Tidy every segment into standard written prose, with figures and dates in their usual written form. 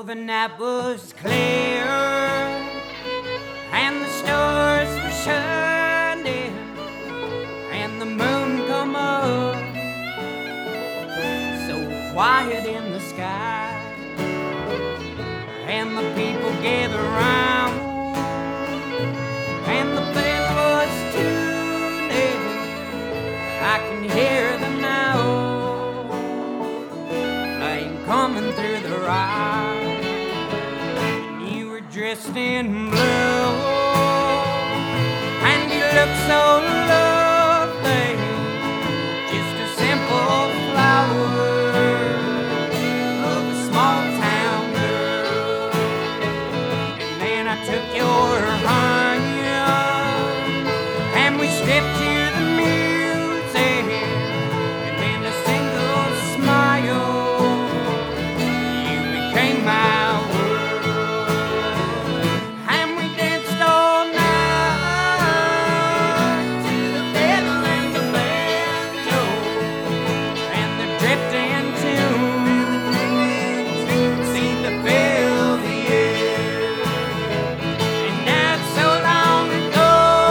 the night was clear and the stars were shining and the moon come up so quiet in the sky, and the people gather round and the band was tuning. I can hear them now, playing Coming Through the Ride. You were dressed in blue and you looked so lovely, just a simple flower of a small town girl. And then I took your hand and we stepped to the music, and in a single smile you became my world. And we danced all night to the fiddle and the banjo and the drifting tune seemed to fill the air. And that's so long ago,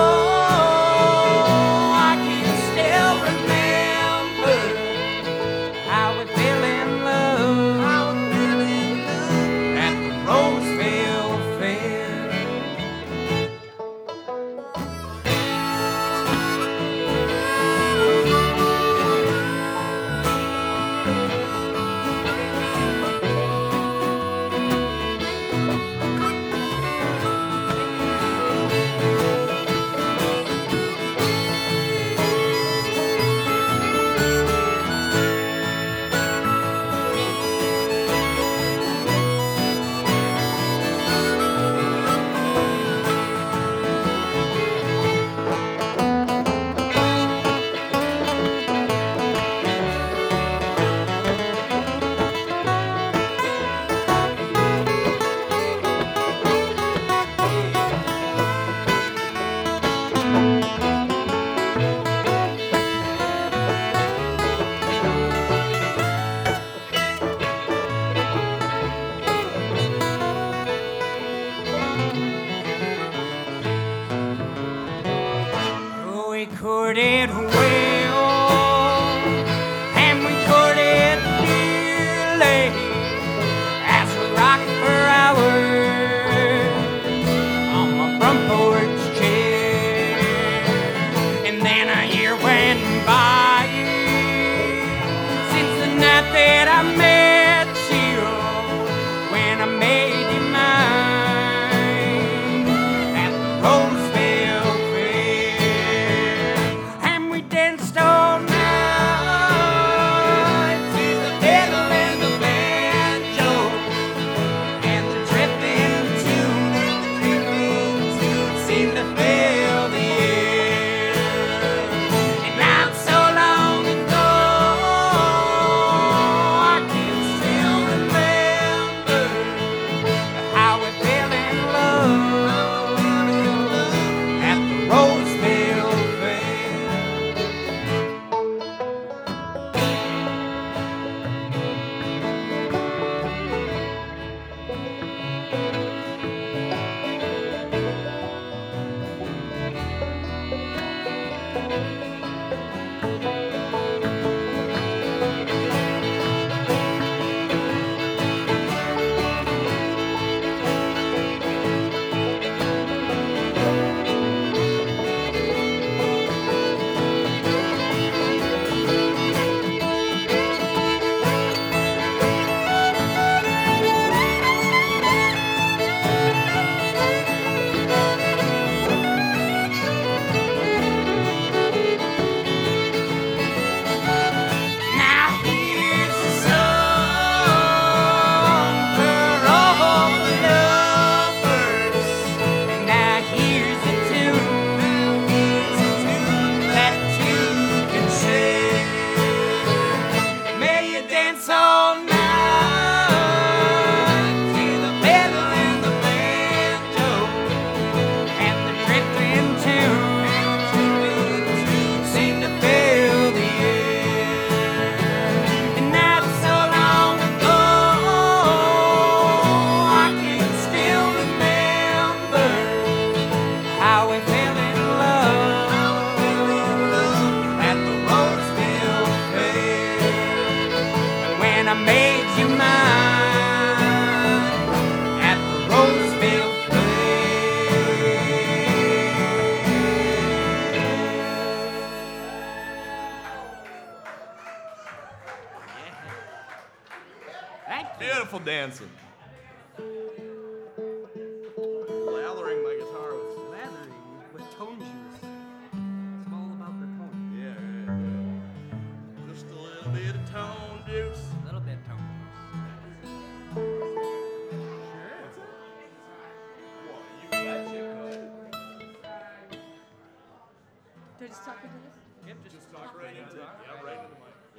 I can still remember how we fell in love at the Roseville Fair. We courted well, and we courted dearly, as we rocked for hours on my front porch chair. And then a year went by since the night that I met you, when I made you mine at the Roseville Fair. And we danced all night to the fiddle and the banjo and the drifting tune seemed to fill the air. And not so long ago, I can still remember how we fell in love dancing. Lathering my guitar with. Lathering with tone juice. It's all about the tone. Yeah. Just a little bit of tone juice. A little bit tone juice. Well, you betcha could. Do I just talk into this? Yep, Just talk right into it. Yeah, right into the